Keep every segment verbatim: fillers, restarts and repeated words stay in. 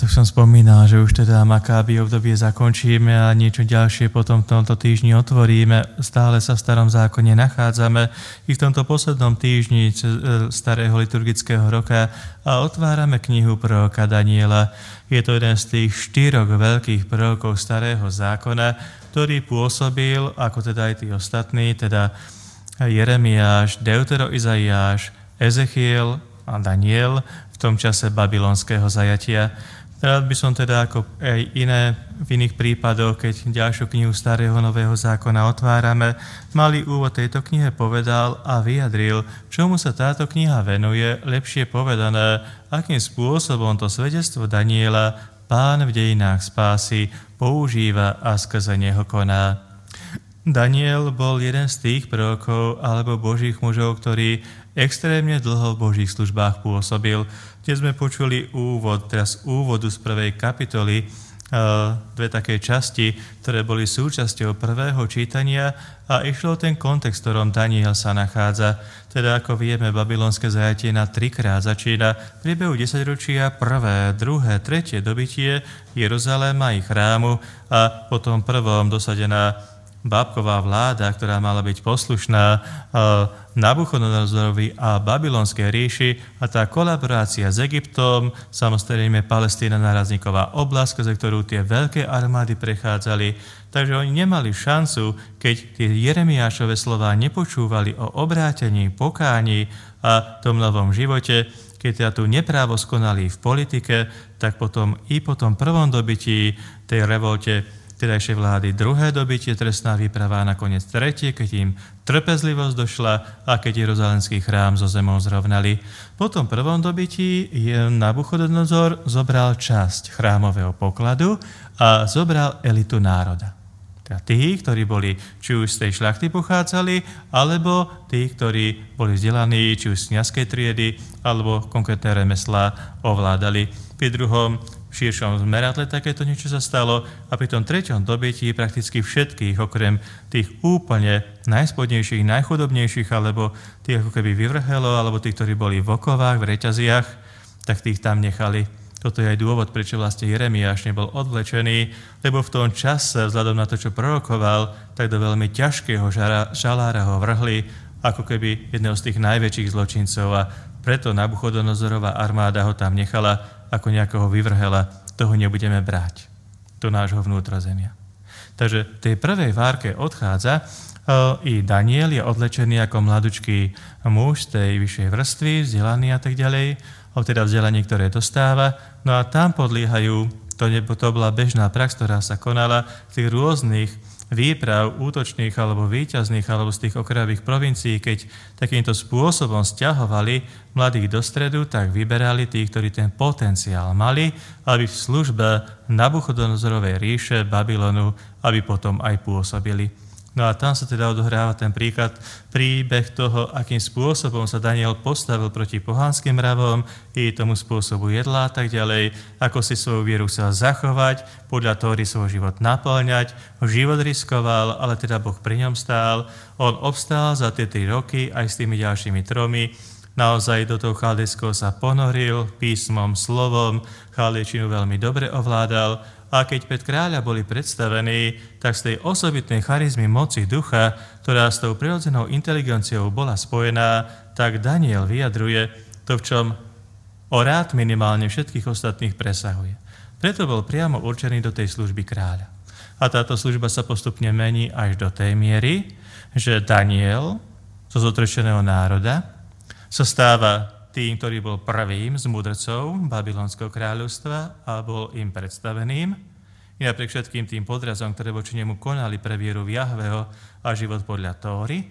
to som spomínal, že už teda Makáby obdobie zakončíme a niečo ďalšie potom v tomto týždni otvoríme. Stále sa v starom zákone nachádzame i v tomto poslednom týždni starého liturgického roka a otvárame knihu proroka Daniela. Je to jeden z tých štyroch veľkých prorokov starého zákona, ktorý pôsobil, ako teda aj tí ostatní, teda Jeremiáš, Deutero-Izaiáš, Ezechiel a Daniel v tom čase babylonského zajatia. Rád by som teda ako aj iné, v iných prípadoch, keď ďalšiu knihu Starého Nového zákona otvárame, malý úvod tejto knihe povedal a vyjadril, čomu sa táto kniha venuje, lepšie povedané, akým spôsobom to svedectvo Daniela Pán v dejinách spásy používa a skrze neho koná. Daniel bol jeden z tých prorokov alebo božích mužov, ktorý extrémne dlho v božích službách pôsobil. Dnes sme počuli úvod, teraz úvodu z prvej kapitoly, dve také časti, ktoré boli súčasťou prvého čítania a išlo o ten kontext, v ktorom Daniel sa nachádza. Teda ako vieme, babylonské zajatie na trikrát začína v priebehu desaťročia prvé, druhé, tretie dobytie Jeruzaléma i chrámu a potom prvom dosadená bábková vláda, ktorá mala byť poslušná Nabuchodonozorovi a babylonskej ríši a tá kolaborácia s Egyptom, samozrejme Palestína nárazníková oblasť, skrze ktorú tie veľké armády prechádzali. Takže oni nemali šancu, keď tie Jeremiášove slová nepočúvali o obrátení, pokáni a tom novom živote, keď teda tu neprávosť konali v politike, tak potom i po tom prvom dobytí tej revolte tedajšej vlády druhé dobytie, trestná výprava a nakoniec tretie, keď im trpezlivosť došla a keď Jeruzalemský chrám so zemou zrovnali. Po tom prvom dobytí Nabuchodonozor zobral časť chrámového pokladu a zobral elitu národa. Teda tí, ktorí boli či už z tej šľachty pochádzali, alebo tí, ktorí boli vzdelaní či už z kňazskej triedy, alebo konkrétne remeslá ovládali. Pri druhom v širšom zmeradle takéto niečo sa stalo a pri tom treťom dobytí prakticky všetkých, okrem tých úplne najspodnejších, najchudobnejších, alebo tých ako keby vyvrhelo, alebo tí, ktorí boli v okovách, v reťaziach, tak tých tam nechali. Toto je aj dôvod, prečo vlastne Jeremiáš nebol odvlečený, lebo v tom čase, vzhľadom na to, čo prorokoval, tak do veľmi ťažkého žara, žalára ho vrhli, ako keby jedného z tých najväčších zločincov a preto Nabuchodonozorová armáda ho tam nechala ako nejakého vyvrhela, toho nebudeme brať do nášho vnútrozemia. Takže v tej prvej várke odchádza i Daniel je odlečený ako mladučký muž z tej vyššej vrstvy, vzdelaný a tak ďalej, o teda vzdelanie, ktoré dostáva. No a tam podliehajú, to, nebo, to bola bežná prax, ktorá sa konala v tých rôznych výprav útočných alebo víťazných alebo z tých okrajových provincií, keď takýmto spôsobom sťahovali mladých do stredu, tak vyberali tých, ktorí ten potenciál mali, aby v službe Nabuchodonozorovej ríše Babylonu, aby potom aj pôsobili. No a tam sa teda odohráva ten príklad, príbeh toho, akým spôsobom sa Daniel postavil proti pohanským mravom i tomu spôsobu jedla a tak ďalej, ako si svoju vieru chcel zachovať, podľa Tóry svoj život naplňať, život riskoval, ale teda Boh pri ňom stál. On obstál za tie tri roky aj s tými ďalšími tromi. Naozaj do toho chaldejského sa ponoril písmom, slovom, chaldejčinu veľmi dobre ovládal. A keď pred kráľa boli predstavení, tak z tej osobitnej charizmy moci ducha, ktorá s tou prirodzenou inteligenciou bola spojená, tak Daniel vyjadruje to, v čom o rád minimálne všetkých ostatných presahuje. Preto bol priamo určený do tej služby kráľa. A táto služba sa postupne mení až do tej miery, že Daniel zo zotročeného národa sa stáva tým, ktorý bol prvým z mudrcov Babylonského kráľovstva a bol im predstaveným. I napriek všetkým tým podrazom, ktoré voči nemu konali pre vieru v Jahveho a život podľa Tóry.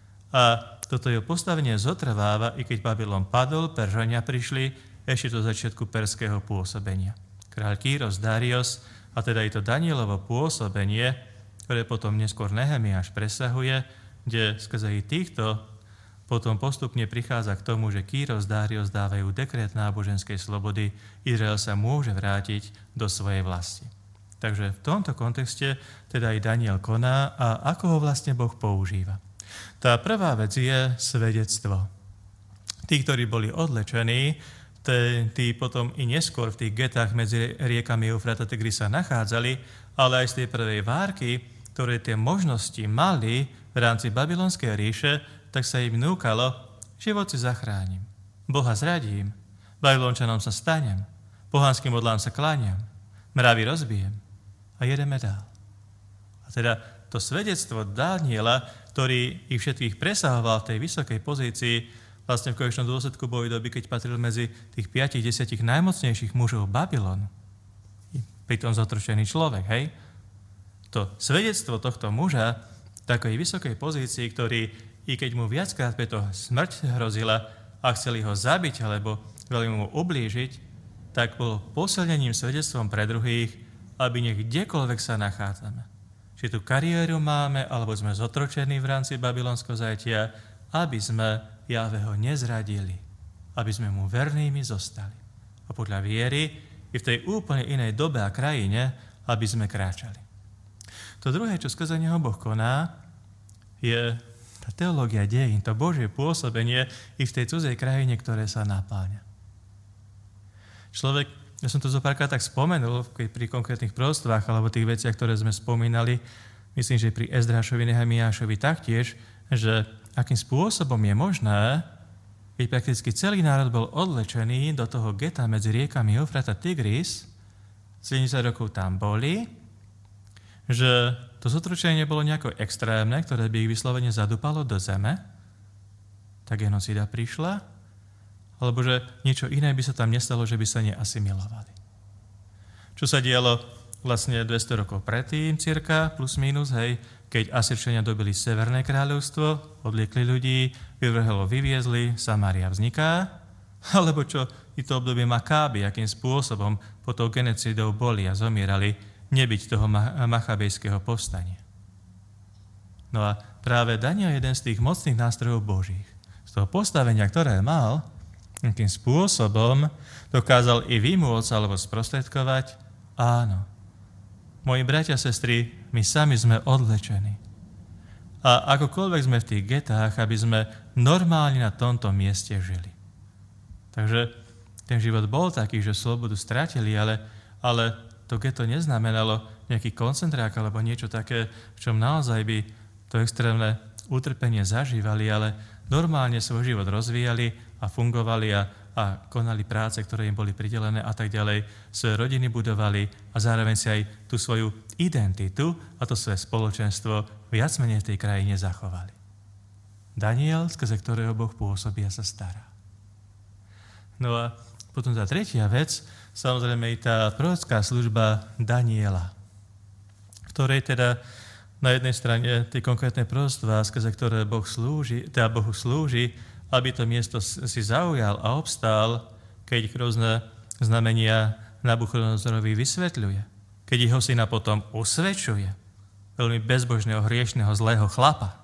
A toto jeho postavenie zotrváva, i keď Babylon padol, Peržania prišli ešte do začiatku perského pôsobenia. Kráľ Kýros Darius, a teda i to Danielovo pôsobenie, ktoré potom neskôr Nehemiáš presahuje, kde skrze i týchto potom postupne prichádza k tomu, že Kýros, Darius dávajú dekret náboženskej slobody, Izrael sa môže vrátiť do svojej vlasti. Takže v tomto kontexte teda aj Daniel koná a ako ho vlastne Boh používa. Tá prvá vec je svedectvo. Tí, ktorí boli odlečení, tí potom i neskôr v tých getách medzi riekami Eufrat a Tigris sa nachádzali, ale aj z tej prvej várky, ktoré tie možnosti mali v rámci babylonskej ríše, tak sa im núkalo, život si zachránim, Boha zradím, Babylončanom sa stanem, pohanským modlám sa kláňam, mravy rozbijem a jedeme dál. A teda to svedectvo Daniela, ktorý ich všetkých presahoval v tej vysokej pozícii, vlastne v konečnom dôsledku boli doby, keď patril medzi tých piatich, desiatich najmocnejších mužov Babylonu. Pritom zotročený človek, hej? To svedectvo tohto muža v takej vysokej pozícii, ktorý, i keď mu viackrát preto smrť hrozila a chceli ho zabiť, alebo veľmi mu ublížiť, tak bolo posilnením svedectvom pre druhých, aby nech kdekoľvek sa nachádzame. Či tú kariéru máme, alebo sme zotročení v rámci babylonského zajatia, aby sme Jahveho nezradili, aby sme mu vernými zostali. A podľa viery i v tej úplne inej dobe a krajine, aby sme kráčali. To druhé, čo skrze neho Boh koná, je tá teológia dejín, to Božie pôsobenie i v tej cudzej krajine, ktoré sa napáňa. Človek, ja som to zo párkrát tak spomenul pri konkrétnych prostvách alebo tých veciach, ktoré sme spomínali, myslím, že pri Ezdrášovi, Nehemiášovi taktiež, že akým spôsobom je možné, keď prakticky celý národ bol odlečený do toho geta medzi riekami Eufrat a Tigris, sedemdesiat rokov tam boli, že to zotročenie nebolo nejako extrémne, ktoré by ich vyslovene zadupalo do zeme, tak genocída prišla, alebo že niečo iné by sa tam nestalo, že by sa neasimilovali. Čo sa dialo vlastne dvesto rokov predtým, cirka, plus minus, hej, keď Asyrčania dobili Severné kráľovstvo, odliekli ľudí, vyvrhelo vyviezli, Samária vzniká, alebo čo i to obdobie Makáby, akým spôsobom po tou genocídou boli a zomierali, nebyť toho machabejského povstania. No a práve Daniel je jeden z tých mocných nástrojov Božích. Z toho postavenia, ktoré mal, akým spôsobom dokázal i vymôcť alebo sprostredkovať, áno, moji bratia a sestry, my sami sme odlečení. A akokoľvek sme v tých getách, aby sme normálne na tomto mieste žili. Takže ten život bol taký, že slobodu stratili, ale, ale to geto neznamenalo nejaký koncentrák alebo niečo také, v čom naozaj by to extrémne utrpenie zažívali, ale normálne svoj život rozvíjali a fungovali a, a konali práce, ktoré im boli pridelené a tak ďalej. Svoje rodiny budovali a zároveň si aj tú svoju identitu a to svoje spoločenstvo viac menej v tej krajine zachovali. Daniel, skrze ktorého Boh pôsobí a sa stará. No a potom tá tretia vec, samozrejme i tá prorocká služba Daniela, v ktorej teda na jednej strane tie konkrétne proroctvá, skrze ktoré Boh slúži, teda Bohu slúži, aby to miesto si zaujal a obstál, keď ich rôzne znamenia Nabuchodonozorovi vysvetľuje. Keď jeho syna potom usvedčuje, veľmi bezbožného, hriešného, zlého chlapa.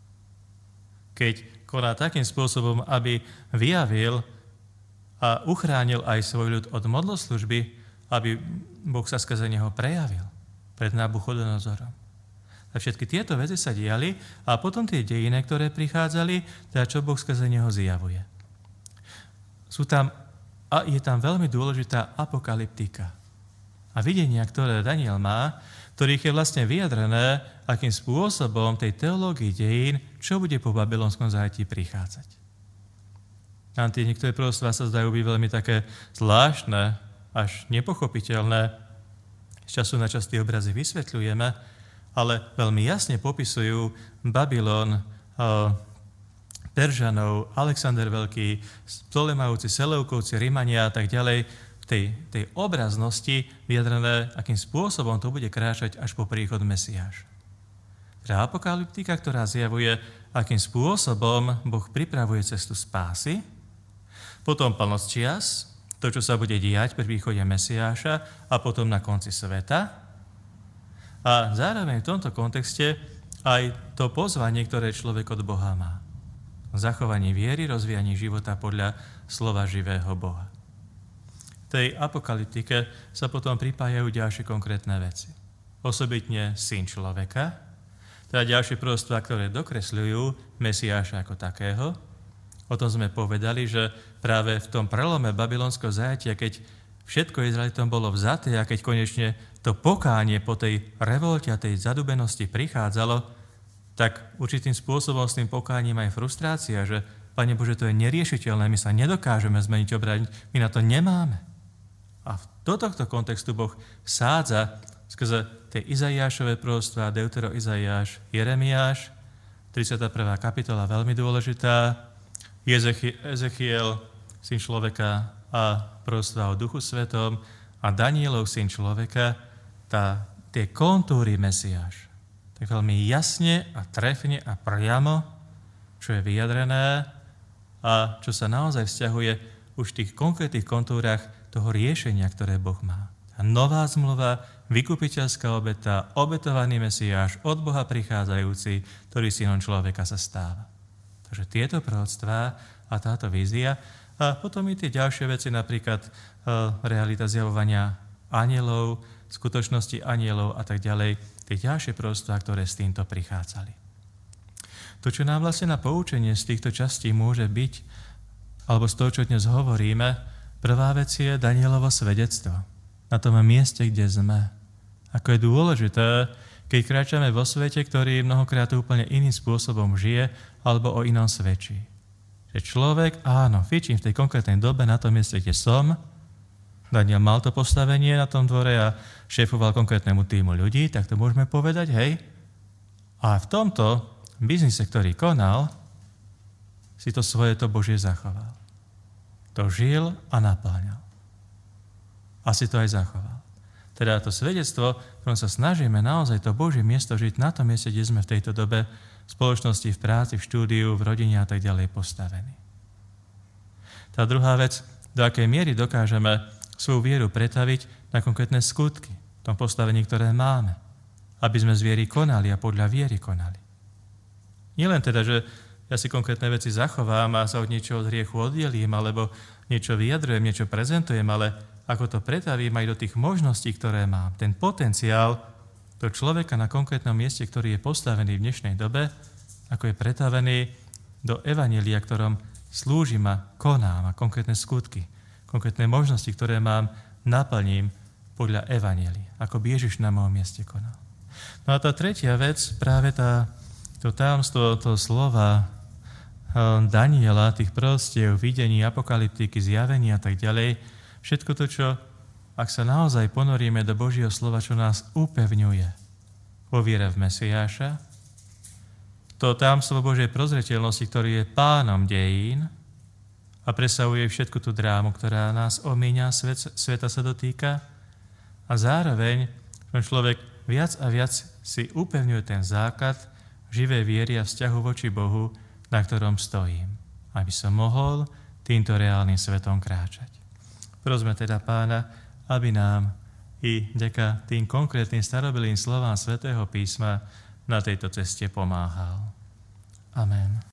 Keď koná takým spôsobom, aby vyjavil a uchránil aj svoj ľud od modloslužby, aby Boh sa skrze neho prejavil pred Nabuchodonozorom. A všetky tieto veci sa diali a potom tie dejiny, ktoré prichádzali, teda čo Boh skrze neho zjavuje. Sú tam, a je tam veľmi dôležitá apokalyptika. A videnia, ktoré Daniel má, ktorých je vlastne vyjadrené, akým spôsobom tej teológii dejín, čo bude po babylonskom zajatí prichádzať. A tie niektoré proroctvá sa zdajú byť veľmi také zvláštne, až nepochopiteľné. Z času na čas tie obrazy vysvetľujeme, ale veľmi jasne popisujú Babylon, Peržanov, Alexander Veľký, Ptolemajúci, Seleukovci, Rimania a tak ďalej, v tej, tej obraznosti vyjadrené, akým spôsobom to bude kráčať až po príchod Mesiáša. Teda apokalyptika, ktorá zjavuje, akým spôsobom Boh pripravuje cestu spásy, potom plnosť čias, to, čo sa bude diať pri príchode Mesiáša a potom na konci sveta. A zároveň v tomto kontexte aj to pozvanie, ktoré človek od Boha má. Zachovanie viery, rozvíjanie života podľa slova živého Boha. V tej apokalyptike sa potom pripájajú ďalšie konkrétne veci. Osobitne syn človeka, teda ďalšie prostvá, ktoré dokresľujú Mesiáša ako takého, O tom sme povedali, že práve v tom prelome babylonského zajatia, keď všetko Izraelitom bolo vzaté a keď konečne to pokánie po tej revolte a tej zadubenosti prichádzalo, tak určitým spôsobom s tým pokáním aj frustrácia, že Pane Bože, to je neriešiteľné, my sa nedokážeme zmeniť, obrátiť, my na to nemáme. A do tohto kontextu Boh vsádza skrze tie Izaiášové proroctvá, Deutero Izaiáš, Jeremiáš, tridsiata prvá kapitola, veľmi dôležitá, Ezechi- Ezechiel, syn človeka a proroctvá o Duchu Svetom a Danielov, syn človeka, tá, tie kontúry Mesiáš. Tak veľmi jasne a trefne a priamo, čo je vyjadrené a čo sa naozaj vzťahuje už v tých konkrétnych kontúrach toho riešenia, ktoré Boh má. Tá nová zmluva, vykupiteľská obeta, obetovaný Mesiáš, od Boha prichádzajúci, ktorý synom človeka sa stáva. Takže tieto proroctvá a táto vízia a potom i tie ďalšie veci, napríklad e, realita zjavovania anjelov, skutočnosti anjelov a tak ďalej, tie ďalšie proroctvá, ktoré s týmto prichádzali. To, čo nám vlastne na poučenie z týchto častí môže byť, alebo z toho, čo dnes hovoríme, prvá vec je Danielovo svedectvo. Na tom mieste, kde sme. Ako je dôležité, keď kráčame vo svete, ktorý mnohokrát úplne iným spôsobom žije, alebo o inom svedčí. Že človek, áno, fičím v tej konkrétnej dobe na tom mieste, kde som. Daniel mal to postavenie na tom dvore a šéfoval konkrétnemu týmu ľudí, tak to môžeme povedať, hej. A v tomto biznise, ktorý konal, si to svoje to Božie zachoval. To žil a naplňal. A si to aj zachoval. Teda to svedectvo, v ktorom sa snažíme naozaj to Božie miesto žiť na tom mieste, kde sme v tejto dobe v spoločnosti, v práci, v štúdiu, v rodine a tak ďalej postavení. Tá druhá vec, do akej miery dokážeme svoju vieru pretaviť na konkrétne skutky, v tom postavení, ktoré máme, aby sme z viery konali a podľa viery konali. Nie len teda, že ja si konkrétne veci zachovám a sa od niečoho od hriechu oddelím, alebo niečo vyjadrujem, niečo prezentujem, ale ako to pretavím aj do tých možností, ktoré mám. Ten potenciál toho človeka na konkrétnom mieste, ktorý je postavený v dnešnej dobe, ako je pretavený do evanjelia, ktorom slúžim a konám a konkrétne skutky, konkrétne možnosti, ktoré mám, naplním podľa evanjelia, ako by Ježiš na mojom mieste konal. No a tá tretia vec, práve tá, to tajomstvo toho slova Daniela, tých prostiev, videní, apokalyptiky, zjavení a tak ďalej, všetko to, čo, ak sa naozaj ponoríme do Božieho slova, čo nás upevňuje vo viere v Mesiáša, to tajomstvo Božej prozreteľnosti, ktorý je pánom dejín a presahuje všetku tú drámu, ktorá nás omíňa, svet, sveta sa dotýka, a zároveň ten človek viac a viac si upevňuje ten základ živej viery a vzťahu voči Bohu, na ktorom stojím, aby som mohol týmto reálnym svetom kráčať. Prosme teda Pána, aby nám i vďaka tým konkrétnym starobilým slovám Svätého písma na tejto ceste pomáhal. Amen.